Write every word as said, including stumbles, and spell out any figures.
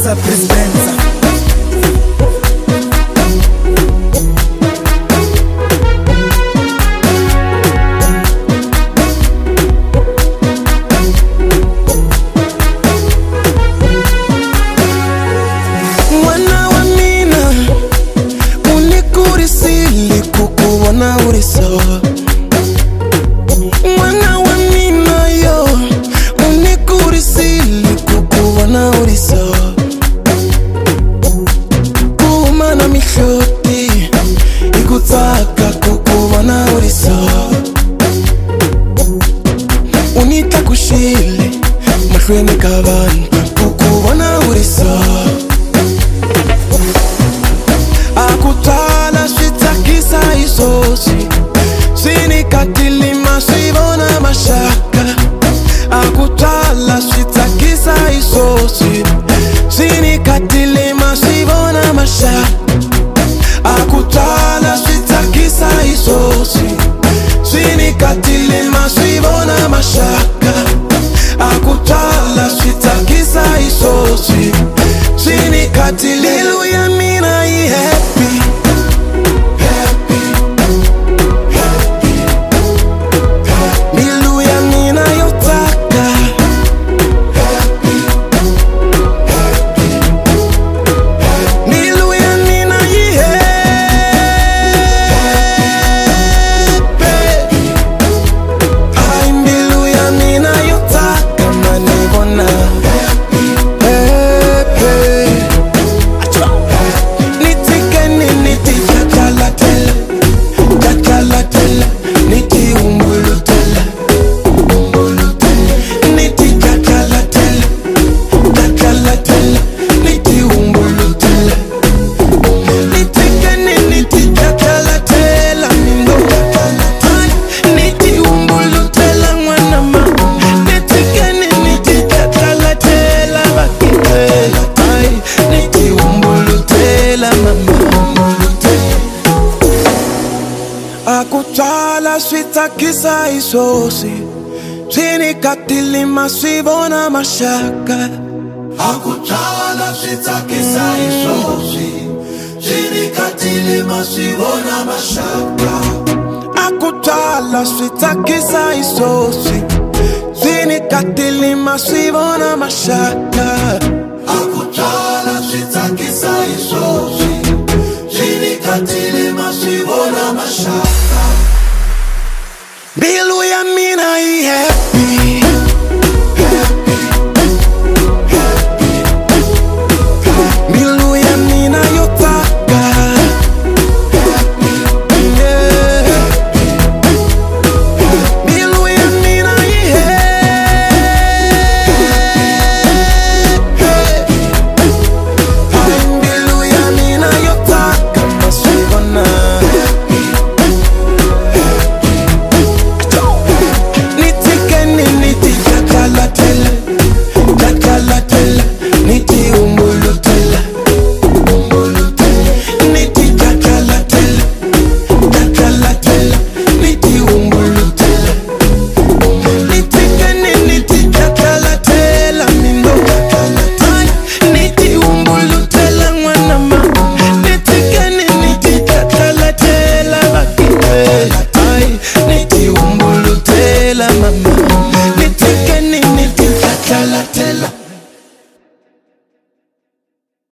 Benza, Chris Benza. Mwana wa mina, unikurisili kukuwana uriso. Mwana wa mina yo, unikurisili kukuwana uriso. Kuumana mishoti, ikutaka kukuwana uriso. Unita kushile, mashwene kabanta kukuwana uriso. Akutala switakisa isosi, sinikatili masivona mashaka. Akutala switakisa isosi, sinikatili masivona mashaka. Akutala switakisa isosi, sinikatili masivona mashaka. Akutala switakisa isosi, sinikatili. Hallelujah, mina I happy, happy, happy, happy. Hallelujah, mina yotaka, happy, happy, happy. Hallelujah, mina I happy. I'm hallelujah, mina yotaka manivona, happy, happy. Akutala switakisa isosi, sinikatili masivona mashaka. Akutala switakisa isosi, sinikatili masivona mashaka. Akutala switakisa isosi, sinikatili masivona mashaka.